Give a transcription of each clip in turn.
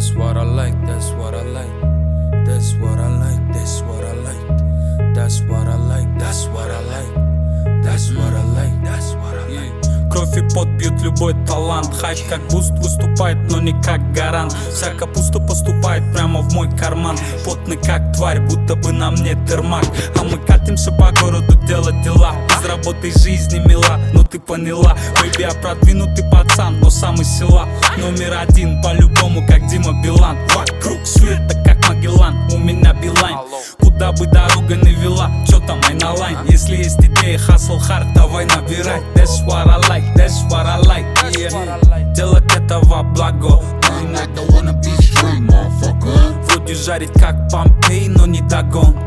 That's what I like, that's what I like. That's what I like, that's what I like. That's what I like, that's what I like. That's what I like, that's what I like. Кровь и пот бьют любой талант. Хайп как буст выступает, но не как гарант. Вся капуста поступает прямо в мой карман. Потный как тварь, будто бы на мне термак. А мы катимся по городу делать дела. Без работы жизни мила, ну ты поняла. Бэйби, я продвинутый пацан, но сам из села. Номер один по-любому, как Дима Билан. Вокруг света, как Магеллан, у меня Билайн. Куда бы дорога не вела, чё там айналайн. Если есть идея, hustle hard, давай набирай. That's what I like, that's what I like, yeah. Делать это во благо. I ain't like I wanna be straight, motherfucker. Вроде жарить как Помпей, но не догон.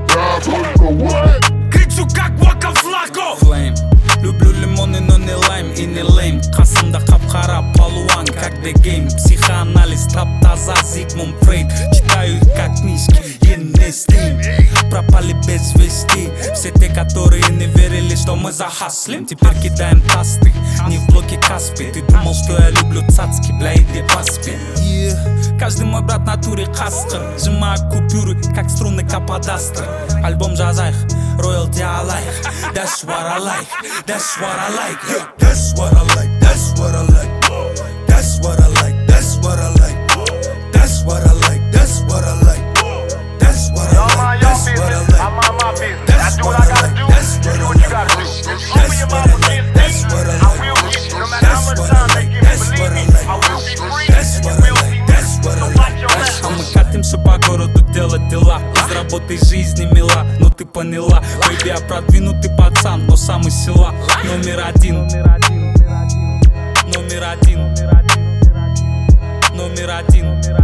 Кричу как Waka Flocka. Flame. Люблю лимоны, но не лайм и не лейм. Қасымда қап-қара палуан, как The Game. Психоанализ, тап-таза, Зигмунд Фрейд. Читаю их как книжки, и не стим. Пропали без вести все те, которые не верили, что мы захаслим. Теперь кидаем тасты, не в блоке Каспи. Ты думал, что я люблю цацки, бля, иди поспи. Каждый мой брат натуре каскар. Сжимаю купюры, как струны Каподастр. Альбом жазайх, роялти алайх. That's what I like, that's what I like, yeah. That's what I like, that's what I like. That's what I like, that's what I like. That's what I like, that's what I like. That's what I like, that's what I like. I mind my business. That's I do what what I I gotta like, do. that's You what do I what you like. gotta do. That's Show me your what I mama like, get that's me. what I I like. will get you. No matter That's how much what I time they like, give me, that's believe what I me, like. I will be free. That's And what you I will like, be that's rich. what I So like. watch your mouth. А мы катимся по городу делать дела. Без работы жизни мила, ну ты поняла. Бэйби, я продвинутый пацан, но сам из села. Номер один. Номер один. Номер один.